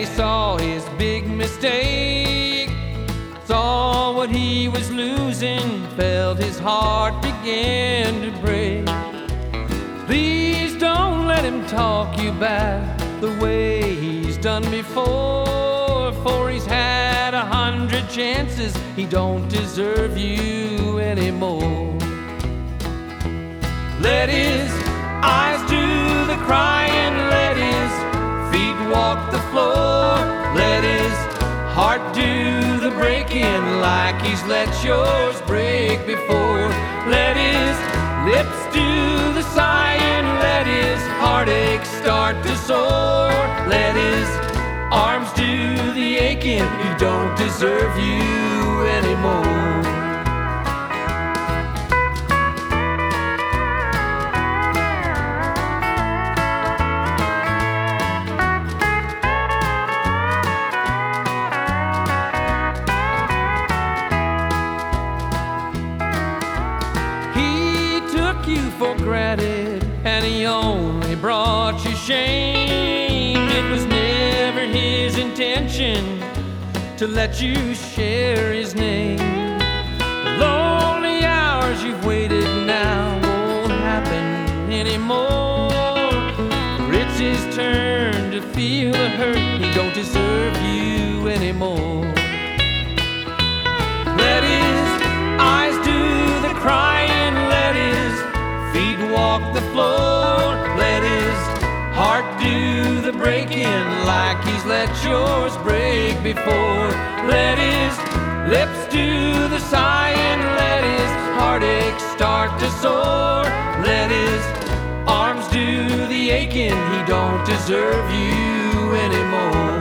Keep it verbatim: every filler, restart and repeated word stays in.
he saw his big mistake, saw what he was losing, felt his heart begin to break. Please don't let him talk you back the way he's done before, for he's had a hundred chances, he don't deserve you anymore. Let his eyes do the crying, let his feet walk the floor, let his heart do the breaking like he's let yours break before. Let his lips do the sighing, let his heartache start to soar, let his arms do the aching, he don't deserve you anymore. You for granted, and he only brought you shame. It was never his intention to let you share his name. The lonely hours you've waited now won't happen anymore, for it's his turn to feel the hurt, he don't deserve you anymore. Let his eyes do the crying, let his feet walk the floor, let his heart do the breaking like he's let yours break before. Let his lips do the sighing, let his heartache start to soar, let his arms do the aching, he don't deserve you anymore.